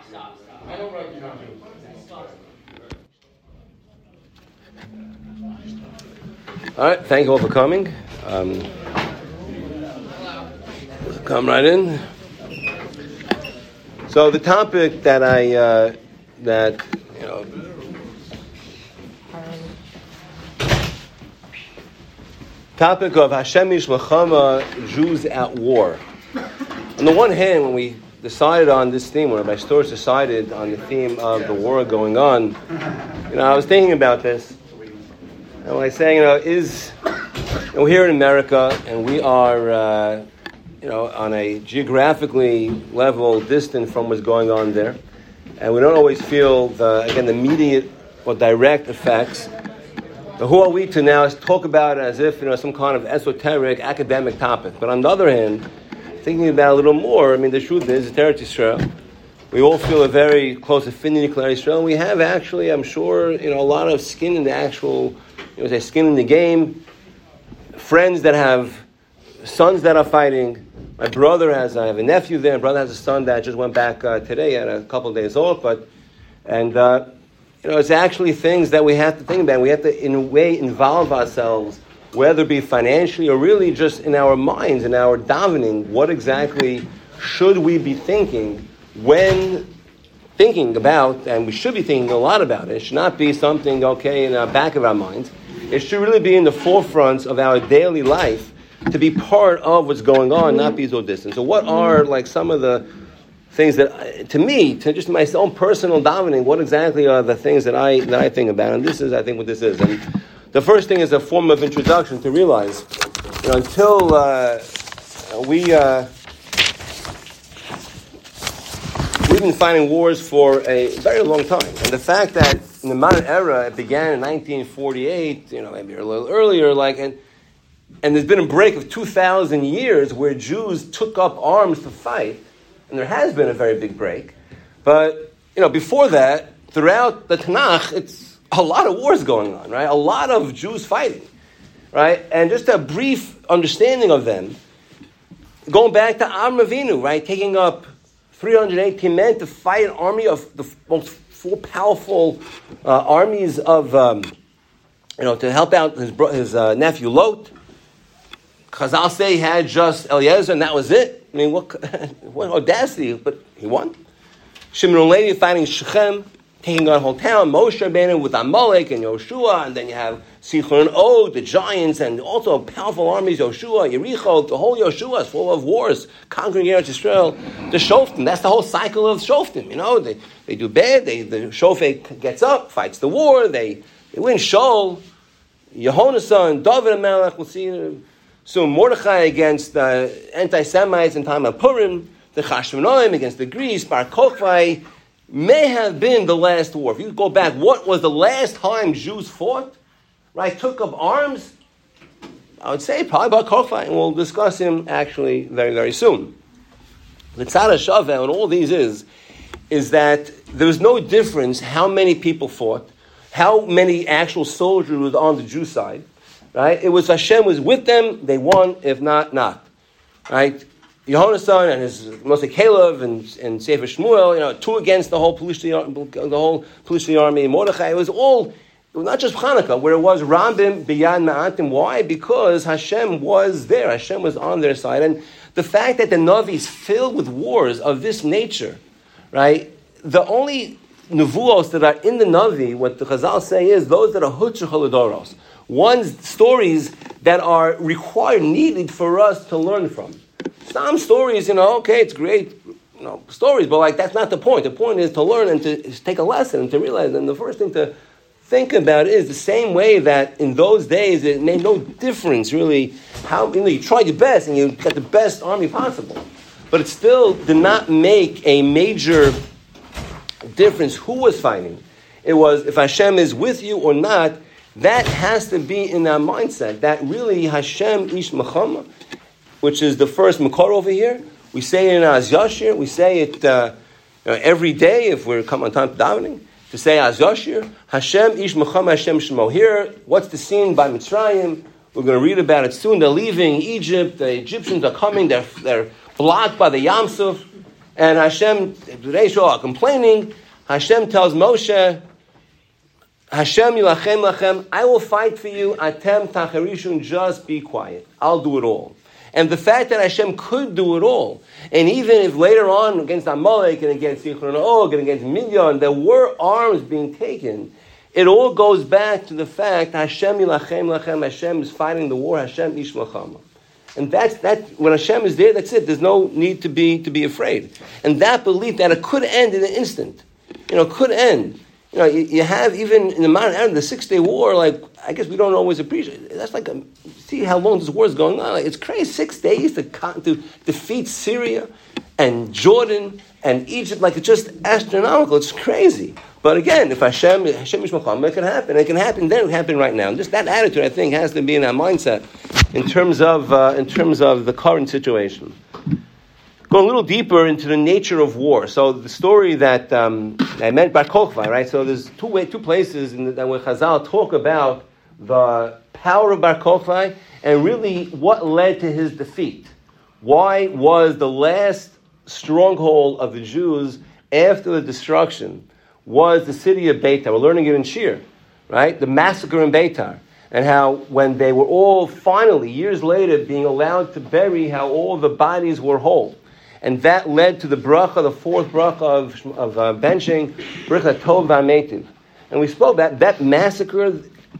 I don't recognize you. All right, thank you all for coming. Come right in. So the topic that topic of Hashem Ish Mechama, Jews at war. On the one hand, when we decided on this theme, when Rabbi Storch decided on the theme of the war going on, I was thinking about this, and when I say, we're here in America, and we are, on a geographically level distant from what's going on there, and we don't always feel the immediate or direct effects. But who are we to now talk about it as if some kind of esoteric academic topic? But on the other hand, thinking about it a little more, the truth is, it's Eretz Yisrael. We all feel a very close affinity to Eretz Yisrael. We have actually, I'm sure, a lot of skin in the actual, skin in the game. Friends that have sons that are fighting. My brother I have a nephew there. My brother has a son that just went back today at a couple of days old. It's actually things that we have to think about. We have to, in a way, involve ourselves, whether it be financially or really just in our minds, in our davening. What exactly should we be thinking when thinking about, and we should be thinking a lot about it. It should not be something, in the back of our minds. It should really be in the forefront of our daily life to be part of what's going on, not be so distant. So what are some of the things that, to just my own personal davening, what exactly are the things that I think about? And this is, I think, what this is. And the first thing is a form of introduction to realize, until we've been fighting wars for a very long time. And the fact that in the modern era, it began in 1948, maybe a little earlier, and there's been a break of 2,000 years where Jews took up arms to fight, and there has been a very big break. But, before that, throughout the Tanakh, it's a lot of wars going on, right? A lot of Jews fighting, right? And just a brief understanding of them, going back to Avram Avinu, right? Taking up 318 men to fight an army of the most four powerful armies of, to help out his nephew Lot. Chazal say he had just Eliezer and that was it. What audacity, but he won. Shimon and Levi fighting Shechem, taking on the whole town. Moshe Rabbeinu with Amalek and Yoshua, and then you have Sichon and Og, the giants, and also powerful armies, Yoshua, Yericho, the whole Yoshua is full of wars, conquering Eretz Yisrael. The Shoftim, that's the whole cycle of Shoftim, they do bad, the Shofet gets up, fights the war, they win Shaul, Yehonasan, David and Melech, we'll see soon Mordechai against the anti-Semites in time of Purim, the Chashmonaim against the Greeks, Bar Kokhai, may have been the last war. If you go back, what was the last time Jews fought? Right, took up arms? I would say probably Bar Kokhai, and we'll discuss him actually very, very soon. The Tzad HaShaveh and all these is that there was no difference how many people fought, how many actual soldiers were on the Jew side. Right? It was Hashem was with them, they won, if not, not. Right? Yehonasan and his mostly Caleb and Sefer Shmuel, two against the whole Pelishti army. Mordechai, it was not just Hanukkah, where it was Rambim, Biyad, Ma'atim. Why? Because Hashem was there. Hashem was on their side. And the fact that the Navi is filled with wars of this nature, right? The only Nevuos that are in the Navi, what the Chazal say is those that are Hutzah Holodoros. Stories that are required, needed for us to learn from. Some stories, it's great, stories, but that's not the point. The point is to learn and to take a lesson and to realize. And the first thing to think about is the same way that in those days it made no difference really how you tried your best and you got the best army possible, but it still did not make a major difference who was fighting. It was if Hashem is with you or not. That has to be in our mindset, that really Hashem Ish Mechama, which is the first Makor over here. We say it in Az Yashir, we say it every day if we're coming on time to davening, to say Az Yashir, Hashem Ish Mechama Hashem Shemo. Here, what's the scene by Mitzrayim? We're going to read about it soon. They're leaving Egypt, the Egyptians are coming, they're blocked by the Yam Suf, And Hashem, they are complaining. Hashem tells Moshe, Hashem yilachem lachem, I will fight for you. Atem tacharishun, just be quiet. I'll do it all. And the fact that Hashem could do it all, and even if later on against Amalek and against Yichron Og and against Midian, there were arms being taken, it all goes back to the fact Hashem yilachem lachem, Hashem is fighting the war, Hashem ish milchama. And that's when Hashem is there, that's it. There's no need to be afraid. And that belief that it could end in an instant, could end. You have even in the modern era, the 6 Day War, like, I guess we don't always appreciate it. That's like, see how long this war is going on. Like, it's crazy, 6 days to defeat Syria and Jordan and Egypt. Like, it's just astronomical. It's crazy. But again, if Hashem Yishmacham, it can happen. It can happen then, it can happen right now. And just that attitude, I think, has to be in our mindset in terms of the current situation. Going a little deeper into the nature of war. So the story that I meant Bar Kokhba, right? So there's two places that where Chazal talk about the power of Bar Kokhba and really what led to his defeat. Why was the last stronghold of the Jews after the destruction was the city of Beitar? We're learning it in Shir, right? The massacre in Beitar. And how when they were all finally, years later, being allowed to bury, how all the bodies were whole. And that led to the bracha, the fourth bracha of benching, bracha tov v'ametiv. And we spoke that massacre,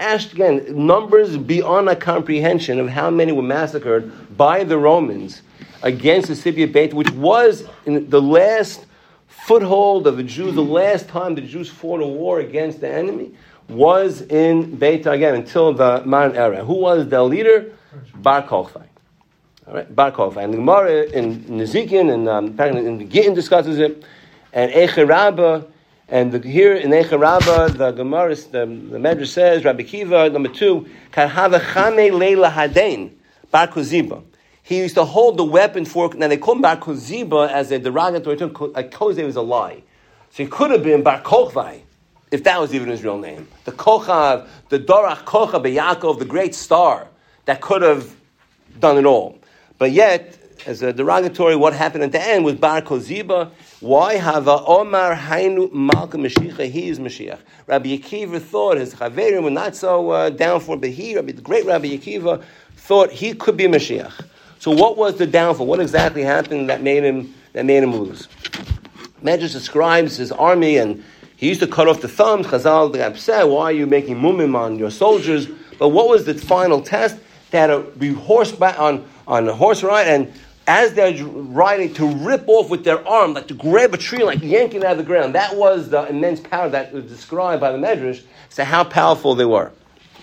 again, numbers beyond a comprehension of how many were massacred by the Romans against the city of Beit, which was in the last foothold of the Jews, the last time the Jews fought a war against the enemy, was in Beit, again, until the modern era. Who was the leader? Bar Kokhba. All right, Bar Kokhba. And the Gemara in Nezikin and in the Gittin discusses it, and Eicher Rabbah, and here in Eicher Rabbah, the Gemara, the Medrash says, Rabbi Kiva, number 2, Karhava Chame Leila Hadein, Bar Koziba. He used to hold the weapon for, now they call him Bar Koziba as a derogatory term, like Kozev was a lie. So he could have been Bar Kokhba, if that was even his real name. The Kochav, the Dorach Kochav Yaakov, the great star, that could have done it all. But yet, as a derogatory, what happened at the end was Bar Koziba. Why? Hava Omar Hainu Malka Mashiach, he is Mashiach. Rabbi Akiva thought his Chaverim were not so down for, but the great Rabbi Akiva thought he could be Mashiach. So what was the downfall? What exactly happened that made him lose? Medrash describes his army, and he used to cut off the thumbs. Chazal got upset. Why are you making mumim on your soldiers? But what was the final test? They had to be horseback on a horse ride, and as they're riding, to rip off with their arm, like to grab a tree, like yanking it out of the ground. That was the immense power that was described by the Medrash as to how powerful they were.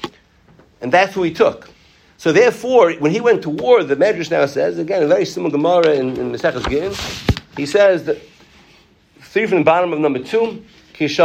And that's who he took. So therefore, when he went to war, the Medrash now says, again, a very similar Gemara in Maseches Gittin, he says that, 3 from the bottom of number 2, he used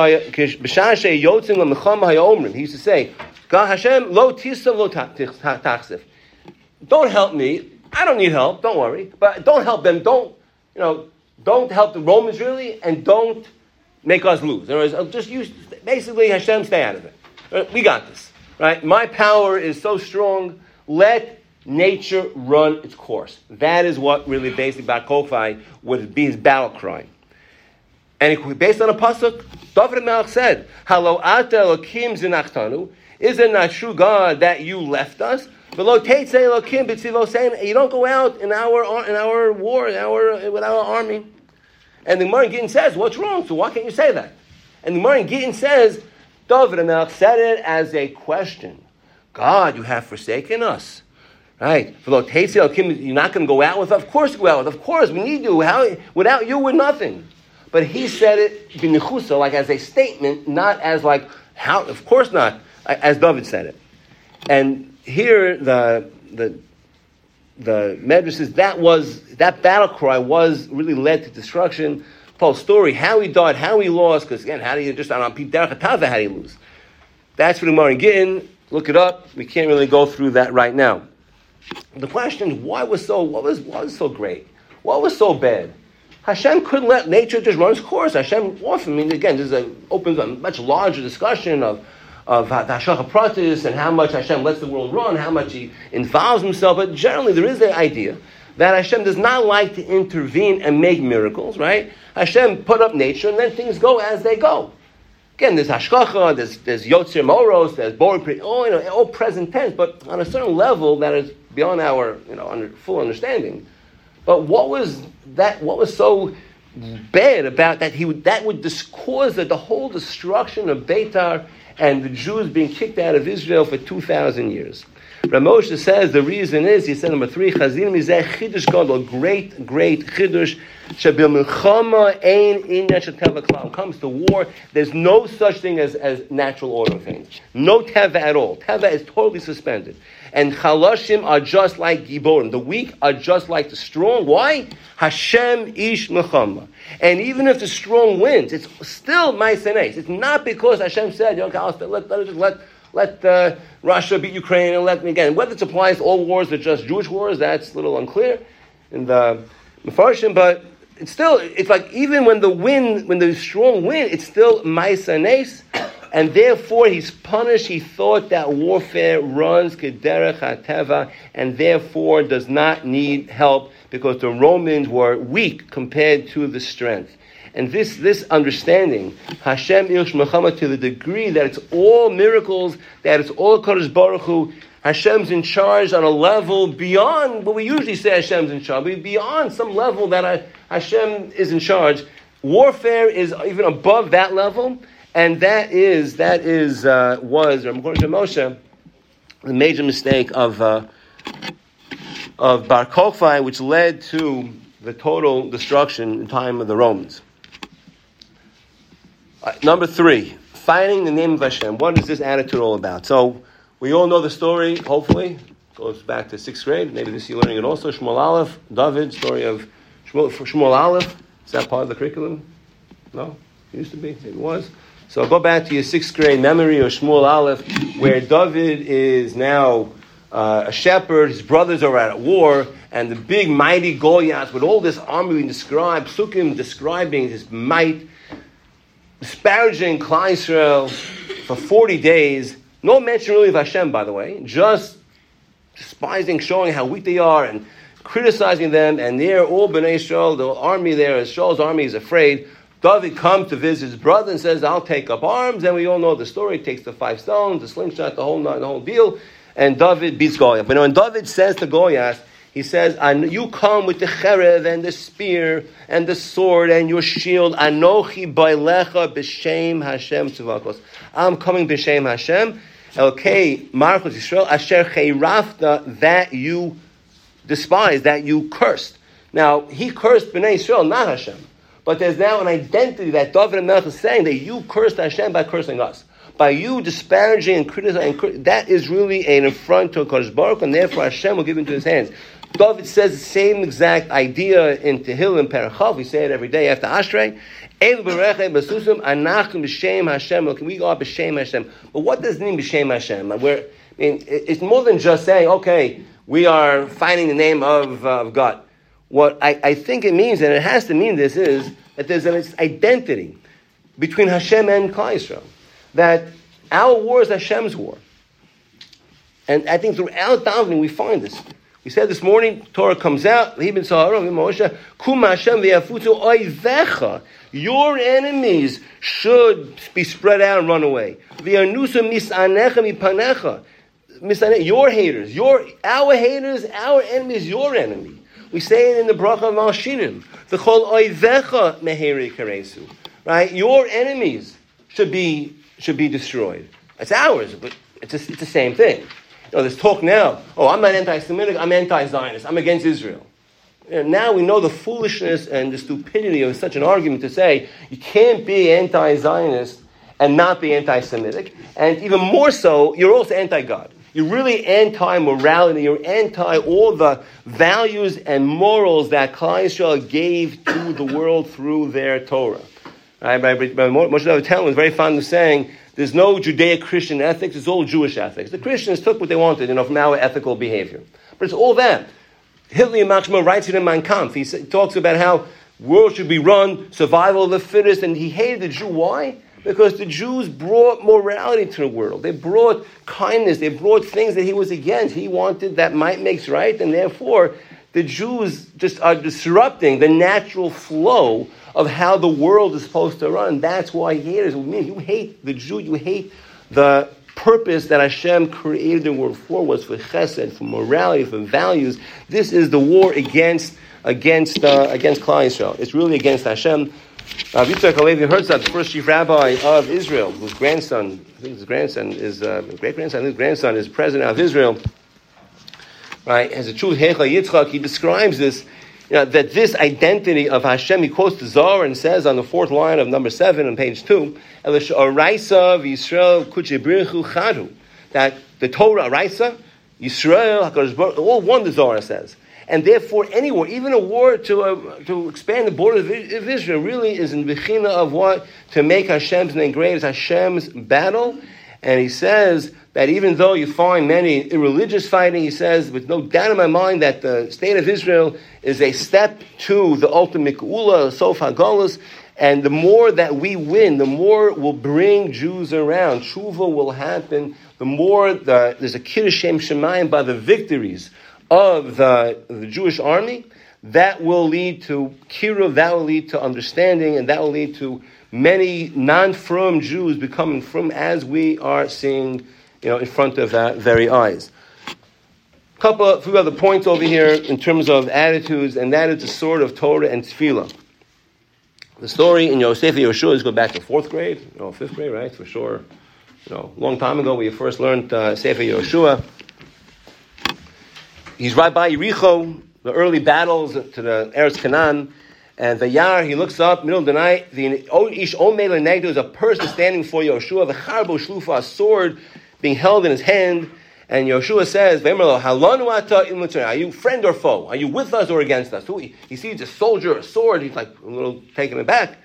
to say, God Hashem, lo tisav lo tachsif. Don't help me. I don't need help. Don't worry. But don't help them. Don't help the Romans really, and don't make us lose. In other words, just use, basically, Hashem, stay out of it. We got this. Right? My power is so strong. Let nature run its course. That is what really basically Bar Kokhba would be his battle cry. And based on a pasuk, David Melech said, "Halo ata Elokim zinachtanu." Is it not true, God, that you left us? V'lo teitzei Elokim b'tzivos, saying you don't go out in our war, with our army. And the Gemara in Gittin says, "What's wrong? So why can't you say that?" And the Gemara in Gittin says, David Melech said it as a question. God, you have forsaken us. Right? You're not going to go out with us? Of course you go out with us. Of course, we need you. Without you, we're nothing. But he said it b'nechusa, like as a statement, not as like, how? Of course not, as David said it. And here the Medrash says that battle cry was really led to destruction. Paul's story, how he died, how he lost, because again, how do you just on Pete Derech Hatava, how do you lose? That's for the Gemara in Gittin. Look it up. We can't really go through that right now. The question is, what was so great? What was so bad? Hashem couldn't let nature just run its course. Hashem often, again, this opens a much larger discussion of Hashgacha Pratis and how much Hashem lets the world run, how much He involves Himself. But generally, there is the idea that Hashem does not like to intervene and make miracles, right? Hashem put up nature, and then things go as they go. Again, there's hashkacha, there's yotzer moros, there's borei, all present tense, but on a certain level that is beyond our full understanding. But what was so bad about that? That would cause the whole destruction of Beitar and the Jews being kicked out of Israel for 2,000 years. Ramosha says the reason is, he said, number 3, Chazin mizeh chidush gadol, great chidush, shebil milchama ein inyan shel teva klal. Comes to war, there's no such thing as natural order of things. No teva at all. Teva is totally suspended. And chalashim are just like giborim. The weak are just like the strong. Why? Hashem ish milchama. And even if the strong wins, it's still ma'asenes. It's not because Hashem said, let Russia beat Ukraine and let me again. Whether it applies to all wars or just Jewish wars, that's a little unclear in the Mefarshim. But it's like even when the strong win, it's still ma'asenes, and therefore he's punished. He thought that warfare runs kederech hateva, and therefore does not need help because the Romans were weak compared to the strength. And this understanding, Hashem Ish Muhammad, to the degree that it's all miracles, that it's all Kodesh Baruch Hu, Hashem's in charge on a level beyond what we usually say Hashem's in charge, beyond some level that Hashem is in charge. Warfare is even above that level, and that was according to Moshe, the major mistake of Bar Kokhba, which led to the total destruction in time of the Romans. Number 3, fighting the name of Hashem. What is this attitude all about? So, we all know the story, hopefully. It goes back to 6th grade. Maybe this you're learning it also. Shmuel Aleph, David, story of Shmuel Aleph. Is that part of the curriculum? No? It used to be. Maybe it was. So, go back to your 6th grade memory of Shmuel Aleph, where David is now a shepherd. His brothers are at war. And the big, mighty Goliath, with all this army being described, Psukim describing his might, disparaging Klal Yisrael for 40 days. No mention really of Hashem, by the way. Just despising, showing how weak they are, and criticizing them. And they're all Bnei Yisrael, the army there, Shaul's army is afraid. David comes to visit his brother and says, I'll take up arms. And we all know the story. He takes the 5 stones, the slingshot, the whole deal. And David beats Goliath. But when David says to Goliath, he says, you come with the cherev and the spear and the sword and your shield. Anochi bailecha b'shem Hashem tzivakos. I'm coming b'shem Hashem. Elkei Malchus Yisrael asher cheirafta, that you despised, that you cursed. Now, he cursed Bnei Yisrael, not Hashem. But there's now an identity that David and Melech is saying that you cursed Hashem by cursing us. By you disparaging and criticizing, that is really an affront to Kodesh Baruch, and therefore Hashem will give into his hands. David says the same exact idea in Tehillim Parachav. We say it every day after Ashrei. We are b'shem Hashem. But what does it mean b'shem Hashem? It's more than just saying, okay, we are fighting the name of God. What I think it means, and it has to mean this, is that there's an identity between Hashem and Klal Yisrael. That our war is Hashem's war. And I think throughout davening we find this. We said this morning, Torah comes out, your enemies should be spread out and run away. Your haters, our haters, our enemies, your enemy. We say it in the bracha of Malshinim. Right? Your enemies should be destroyed. It's ours, but it's the same thing. There's talk now, I'm not anti-Semitic, I'm anti-Zionist, I'm against Israel. And now we know the foolishness and the stupidity of such an argument to say you can't be anti-Zionist and not be anti-Semitic. And even more so, you're also anti-God. You're really anti-morality, you're anti all the values and morals that Klal Yisrael gave to the world through their Torah. Right? Moshe David was very fond of saying, there's no Judeo-Christian ethics, it's all Jewish ethics. The Christians took what they wanted, from our ethical behavior. But it's all that. Hitler Machshma writes it in Mein Kampf. He talks about how world should be run, survival of the fittest, and he hated the Jew. Why? Because the Jews brought morality to the world. They brought kindness. They brought things that he was against. He wanted that might makes right, and therefore the Jews just are disrupting the natural flow of how the world is supposed to run. That's why he hates it. You hate the Jew, you hate the purpose that Hashem created the world for, was for chesed, for morality, for values. This is the war against Klal Yisrael. It's really against Hashem. Yitzhak Halevi Herzog, the first chief rabbi of Israel, whose grandson, I think his grandson is great-grandson, his grandson is president of Israel, right, has a true Hecha Yitzchak. He describes this, that this identity of Hashem, he quotes the Zohar and says on the fourth line of number 7 on page 2, that the Torah, Araisa, Yisrael, HaKadosh Baruch, all one, the Zohar says. And therefore, any war, even a war to expand the border of Israel, really is in Bechina of what? To make Hashem's name great, is Hashem's battle. And he says that even though you find many irreligious fighting, he says, with no doubt in my mind, that the state of Israel is a step to the ultimate Geula, Sof HaGolus. And the more that we win, the more will bring Jews around. Tshuva will happen. The more there's a Kiddush Shem Shemayim by the victories of the Jewish army, that will lead to kiruv, that will lead to understanding, and that will lead to many non-frum Jews becoming frum, as we are seeing, in front of our very eyes. A few other points over here in terms of attitudes, and that is the sword of Torah and Tefillah. The story in Sefer Yoshua is go back to 4th grade, 5th grade, right? For sure. A long time ago, we first learned Sefer Yoshua. He's right by Yericho, the early battles to the Eretz Canaan, and the Yar, he looks up, middle of the night, the Ish Omer Lenegdo is a person standing for Yoshua, the Charbo Shlufa, a sword being held in his hand, and Yoshua says, are you friend or foe? Are you with us or against us? He sees a soldier, a sword, he's like a little taken aback,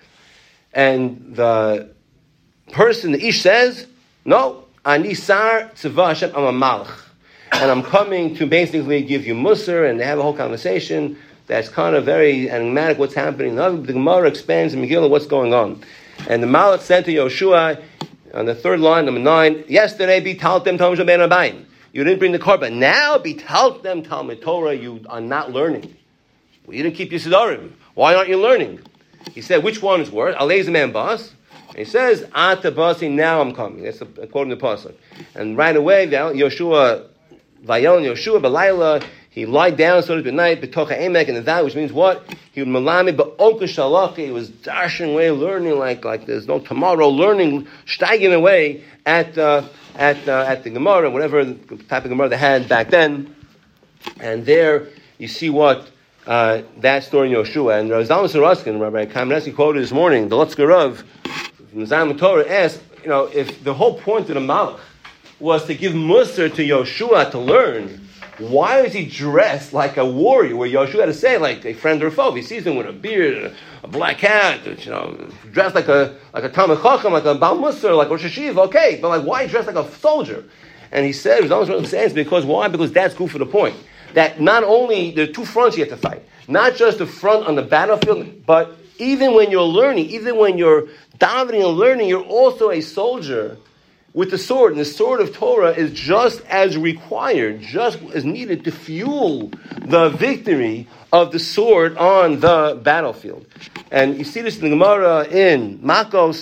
and the person, the Ish says, no, Ani Sar Tzva Hashem, I'm a Malach. And I'm coming to basically give you Musar, and they have a whole conversation that's kind of very enigmatic what's happening. The Gemara expands in Megillah what's going on. And the Malach said to Yoshua, on the 3rd line, number 9, yesterday, Bitaltem Talmud Ben Abayin. You didn't bring the korban. Now, Bitaltem Talmud Torah, you are not learning. Well, you didn't keep your Siddharim. Why aren't you learning? He said, which one is worse? Alez man bas. And he says, Ata basi, now I'm coming. That's quoting the pasuk. And right away, Yoshua, Vayel Yoshua B'layla, he lied down, so to speak, at night, b'tocha emek, in the valley, which means what? He would malami b'onka shalachi. He was dashing away, learning like there's no tomorrow, learning, steiging away at the Gemara, whatever type of Gemara they had back then. And there you see what that story in Yoshua. And Rav Zalman Saraskin, Rabbi Kamenetsky quoted this morning, the Lutzker Rav from the Zalman Torah asked, if the whole point of the Malach was to give Musar to Yoshua to learn, why is he dressed like a warrior? Where Yoshua had to say, like a friend or foe. If he sees him with a beard, a black hat, dressed like a Talmid Chacham, like a Baal Musar, like Rosh Hashiva, okay, but why dressed like a soldier? And he said, it was almost saying, because why? Because that's good for the point. That not only, there are 2 fronts you have to fight. Not just the front on the battlefield, but even when you're learning, even when you're davening and learning, you're also a soldier with the sword. And the sword of Torah is just as required, just as needed to fuel the victory of the sword on the battlefield. And you see this in the Gemara in Makos,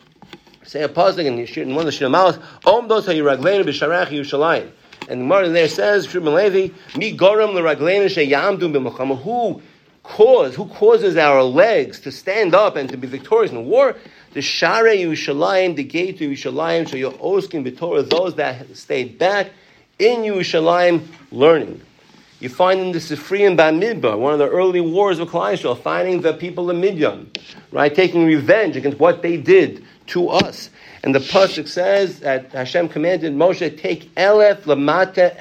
say a pasuk in one of the Shir Malach, Omdos ha'yiragleinu b'sharach Yerushalayim. And the Gemara there says, Shimon Levi, Mi goram l'ragleinu sheyamdu b'milchama. Who causes our legs to stand up and to be victorious in war? The Share Yerushalayim, the gate to Yerushalayim, so you're oskin b'Torah, those that stayed back in Yerushalayim learning. You find in the Sifri and Bamidbar, one of the early wars of Klal Yisrael, finding the people of Midian, right, taking revenge against what they did to us. And the pasuk says that Hashem commanded Moshe, take elef lamata,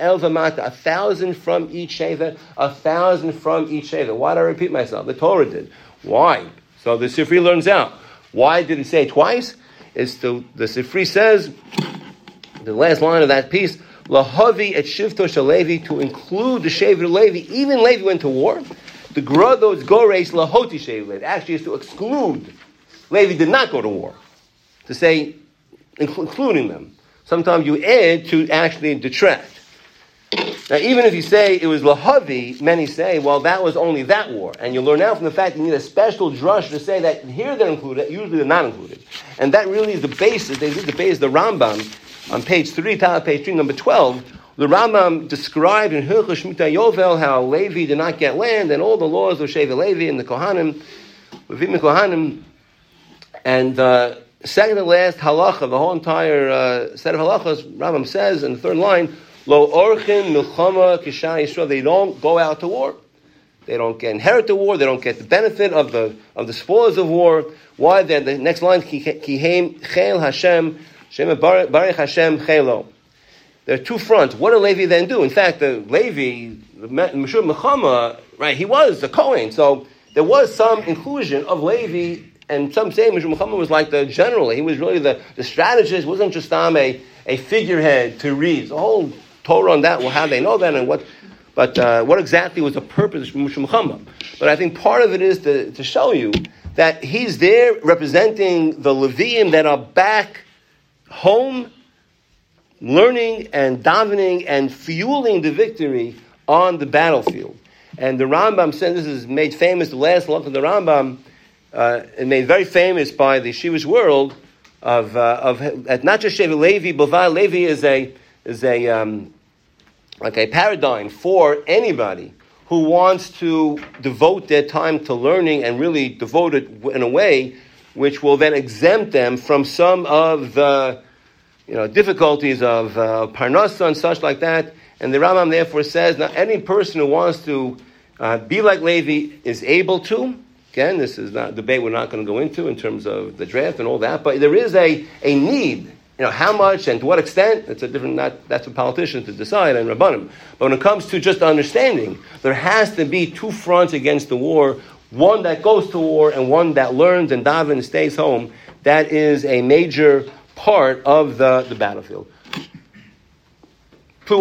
1,000 from each shevet, 1,000 from each shevet. Why do I repeat myself? The Torah did. Why? So the Sifri learns out. Why did it say it twice? The Sifri says, the last line of that piece, Lahavi et shivto shel Levi, to include the shevet of Levi. Even Levi went to war. The Grados Gores Lahoti shevet Levi. Actually, is to exclude. Levi did not go to war. To say, including them. Sometimes you add to actually detract. Now, even if you say it was Lahavi, many say, well, that was only that war. And you'll learn out from the fact that you need a special drush to say that here they're included, usually they're not included. And that really is the basis. They did the basis of the Rambam on page 3, page 3, number 12. The Rambam described in Hilchos Shemitah Yovel how Levi did not get land and all the laws of Shevet Levi and the Kohanim, Levim Kohanim. And second to last halacha, the whole entire set of halachas, Rambam says in the third line, Lo orchin milchama kisha Yisrael. They don't go out to war. They don't inherit the war. They don't get the benefit of the spoils of war. Why? Then the next line, Kihem chel Hashem, Shem Baruch Hashem chelo. There are two fronts. What did Levi then do? In fact, the Levi, Meshur Mechama, right? He was a Kohen, so there was some inclusion of Levi. And some say Meshur Mechama was like the general. He was really the strategist. Wasn't just a figurehead to read. The whole Torah on that, well, how they know that and what, but what exactly was the purpose of Meshur Mechama? But I think part of it is to show you that he's there representing the Leviim that are back home, learning and davening and fueling the victory on the battlefield. And the Rambam said, this is made famous, the last halach of the Rambam, and made very famous by the Yeshivish world of not just Shevet Levi, but Levi is a like a paradigm for anybody who wants to devote their time to learning and really devote it in a way which will then exempt them from some of the difficulties of parnasa and such like that. And the Rambam therefore says, now any person who wants to be like Levi is able to. Again, this is not a debate we're not going to go into in terms of the draft and all that, but there is a need. How much and to what extent, that's for politicians to decide and Rabbanim. But when it comes to just understanding, there has to be two fronts against the war, one that goes to war and one that learns and davens and stays home. That is a major part of the battlefield. Two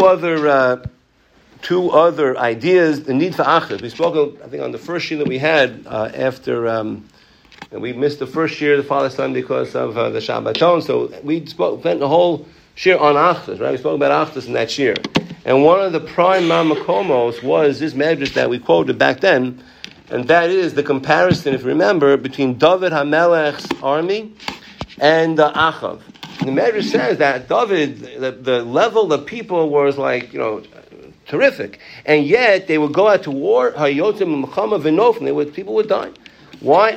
other ideas, the need for achdus. We spoke, I think, on the first year that we had after... we missed the first year, the Father's Son, because of the Shabbaton. So we spent the whole year on Achdus, right? We spoke about Achdus in that year. And one of the prime mamakomos was this medrash that we quoted back then, and that is the comparison, if you remember, between David HaMelech's army and Achav. The medrash says that David, the level of people was like, terrific. And yet, they would go out to war, people would die. Why?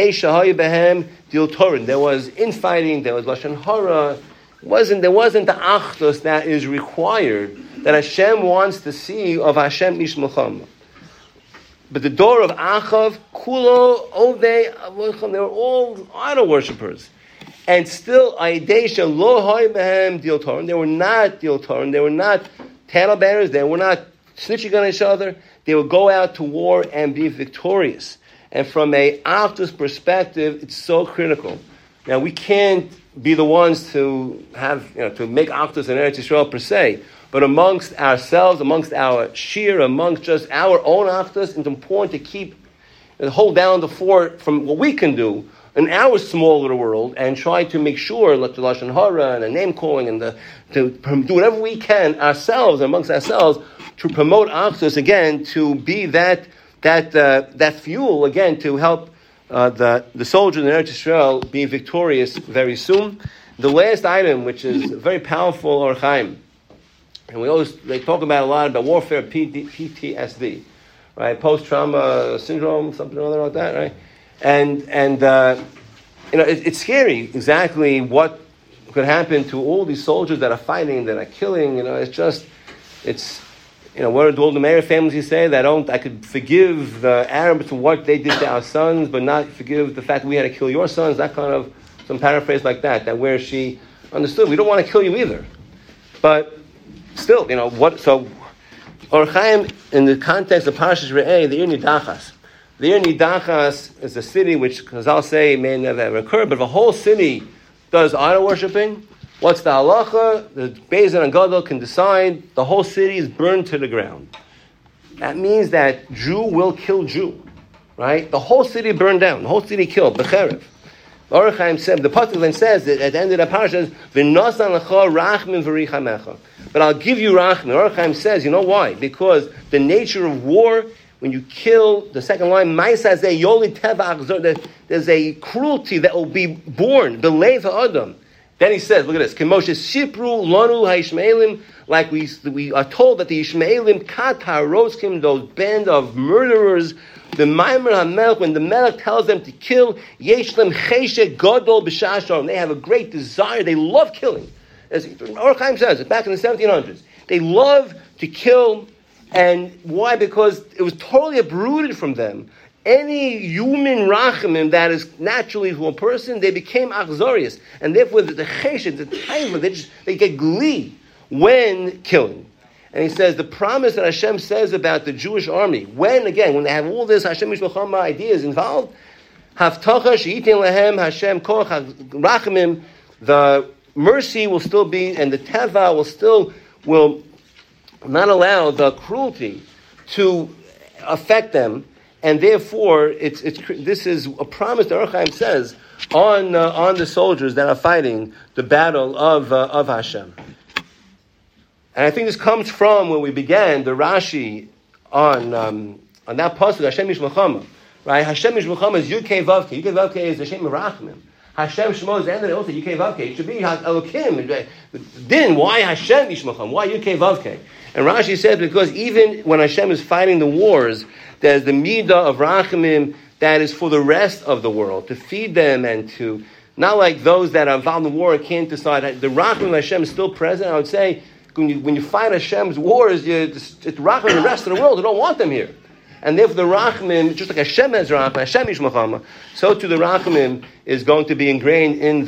There was infighting, there was Lashon Hara. There wasn't the achdus that is required, that Hashem wants to see of Hashem Ish Milchama. But the door of Achav, Kulo, Ovei, they were all idol worshippers. And still, Aidesha, Lo Hay Behem Dil Torin. They were not Dil Torin. They were not tale bearers. They were not snitching on each other. They would go out to war and be victorious. And from a Achdus perspective, it's so critical. Now, we can't be the ones to have, to make Achdus in Eretz Yisrael per se, but amongst ourselves, amongst our shir, amongst just our own Achdus, it's important to keep and hold down the fort from what we can do in our small little world and try to make sure, like the Lashon Hara and the name calling and to do whatever we can ourselves, amongst ourselves, to promote Achdus again, to be that fuel again to help the soldiers in Eretz Yisrael be victorious very soon. The last item, which is very powerful, Or Chaim, and they talk about a lot about warfare, PTSD, right? Post-trauma syndrome, something or other like that, right? And it's scary exactly what could happen to all these soldiers that are fighting, that are killing. What do all the Meir families say? I could forgive the Arabs for what they did to our sons, but not forgive the fact that we had to kill your sons. That kind of, some paraphrase like that where she understood, we don't want to kill you either. But still, what, so, Or Chaim, in the context of Parashas Re'eh, the Ir Nidachas. The Ir Nidachas is a city which, as I'll say, may never ever occur, but if a whole city does idol worshipping, what's the halacha? The Beis Din and Gadol can decide the whole city is burned to the ground. That means that Jew will kill Jew, right? The whole city burned down. The whole city killed. Becherev. Or Chaim said, the pasuk then says that at the end of the parasha, "V'nosan lecha rachmin v'richamecha." but I'll give you rachman. Or Chaim says, you know why? Because the nature of war, when you kill, the second line, there's a cruelty that will be born, belev ha'adam. Then he says, look at this, Kemoshe Sipru Lanu HaYishmaelim, like we are told that the Yishmaelim kat haroskim, those band of murderers, the Maimer HaMelech, when the Melech tells them to kill, Yeshlem Cheshe Godol B'Shashar, they have a great desire, they love killing. As Or Chaim says, back in the 1700s, they love to kill, and why? Because it was totally uprooted from them. Any human rachamim that is naturally to a person, they became achzorius, and therefore the chesed, the taiva, they get glee when killing. And he says the promise that Hashem says about the Jewish army, when they have all this Hashem Mishmachama ideas involved, Haftacha she'itin lehem Hashem koch rachamim, the mercy will still be, and the teva will not allow the cruelty to affect them. And therefore, this is a promise that Or Chaim says on the soldiers that are fighting the battle of Hashem. And I think this comes from when we began the Rashi on that pasuk Hashem Yishmachama, right? Hashem Yishmachama is Yud Kei Vav Kei. Yud Kei Vav Kei is Hashem Merachmim. Hashem Shemo is the end of the also Yud Kei Vav Kei. It should be Elokim. Then why Hashem Yishmacham? Why Yud Kei Vav Kei? And Rashi says because even when Hashem is fighting the wars, there's the midah of rachamim that is for the rest of the world, to feed them and to, not like those that are involved in the war and can't decide. The rachamim of Hashem is still present. I would say, when you fight Hashem's wars, it's rachamim in the rest of the world. You don't want them here. And therefore the rachamim, just like Hashem has rachamim, Hashem Yishmachama, so too the rachamim is going to be ingrained in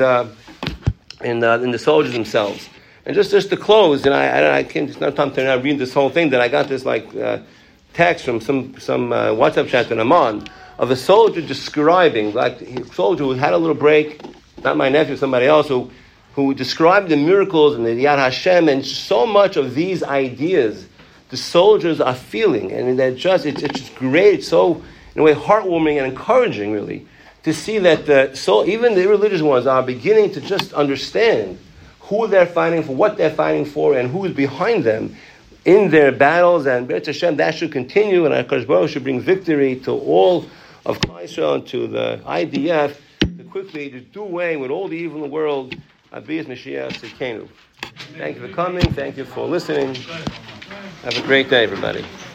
the soldiers themselves. And just to close, and I can't, it's not time to read this whole thing, that I got this text from some WhatsApp chat that I'm on, of a soldier describing, like a soldier who had a little break, not my nephew, somebody else, who described the miracles and the Yad Hashem, and so much of these ideas the soldiers are feeling, and it's just great, it's so, in a way, heartwarming and encouraging, really, to see that even the irreligious ones are beginning to just understand who they're fighting for, what they're fighting for, and who is behind them in their battles. And B'ez Hashem, that should continue, and HaKadosh Baruch Hu should bring victory to all of Klal Yisrael and to the IDF to quickly do away with all the evil in the world. Abiyas Mashiach Tzidkenu. Thank you for coming. Thank you for listening. Have a great day, everybody.